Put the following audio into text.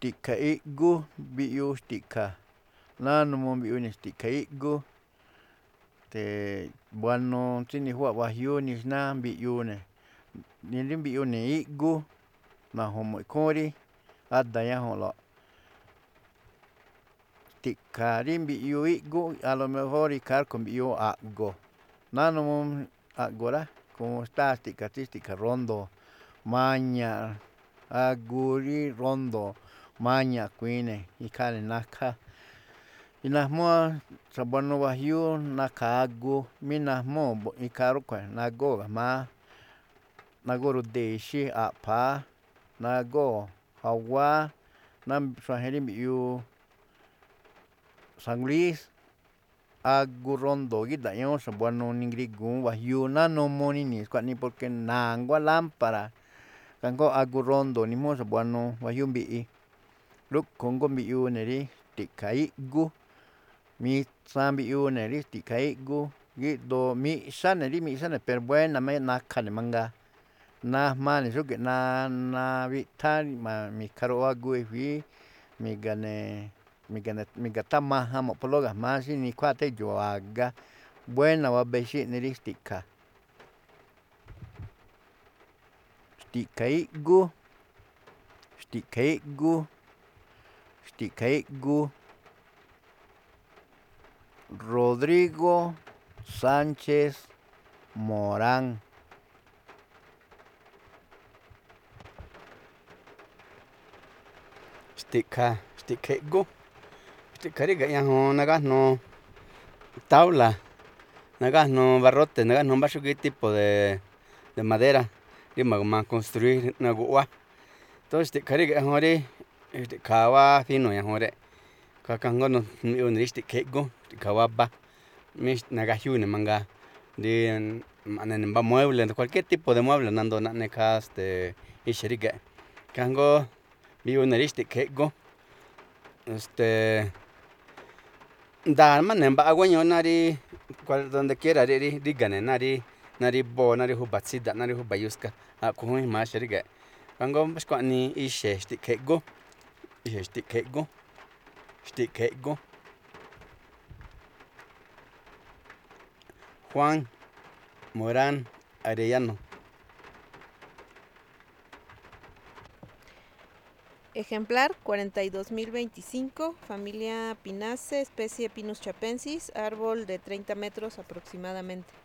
Stika igu bi'yu stika nanu bi'yu ni stika igu te bueno tsini jua bajyu nixna bi'yu ni bi'yu ni igu najomo iku'uri ada ñajo'lo stika ri bi'yu igu a lo mejor ikar con bi'yu a'go nanu a'gora como sta stika ti stika rondo maña agu ri rondo maña kuine ikar nakja inajmua xra bueno bajyu nakja agu minajmu ikar ruk'ue nago gajma nago rudexi apja nago jaugua xraje ri bi'yu san luis agu rondo gidaña xra bueno ni ngrigun bajyu nanumu nini skuani porque nangua lámpara kajnko agu rondo ni mu xra bueno bajyu mbi'i ruk'ju ngo mbi'yune ri stika igu mitsa mbi'yune ri stika igu gi'do mi'xane ri mi'xane pero buename nakjane manga najmane xúge̱ꞌ nabitja mika ro agu ifi miga tamaja mo̱ꞌpolo ga̱jma̱á xi ni kjua tedyo̱ a̱ga buena ba bexi'ni ri stika stika igu Rodrigo Sánchez Morán stika igu stika ríga̱ ñajuun nagájnuu tabla nagájnuu barrote nagájnuu mbá xúgíí tipo de madera rí ma̱gu̱ma construir ꞌna̱ꞌ guꞌjuá tos stika ríge̱ꞌ ñajuun rí sti̱kja̱a̱ fino ñajuunre kajngo mbiꞌyune rí stika igu stika waba mí nagajyúne mangaa rí ma̱ꞌneni mbá mueble cualquier tipo de mueble nandoo naꞌne khaa ixe̱ ríge̱ꞌ kajngó mbiꞌyune rí stika igu nda̱a̱ máꞌ ne̱ mbaꞌa guéño ná rí donde quiera ríga̱ne̱ ná rí mbóo̱ ná rí júba̱ tsída̱ꞌ ná rí júba̱ yuska a̱ꞌkhuo̱ jún ijma̱á ixe̱ ríge̱ꞌ kajngó xkuaꞌnii ixe̱ stika igu Juan Morán Arellano. Ejemplar 42.025, familia Pinaceae, especie Pinus chapensis, árbol de 30 metros aproximadamente.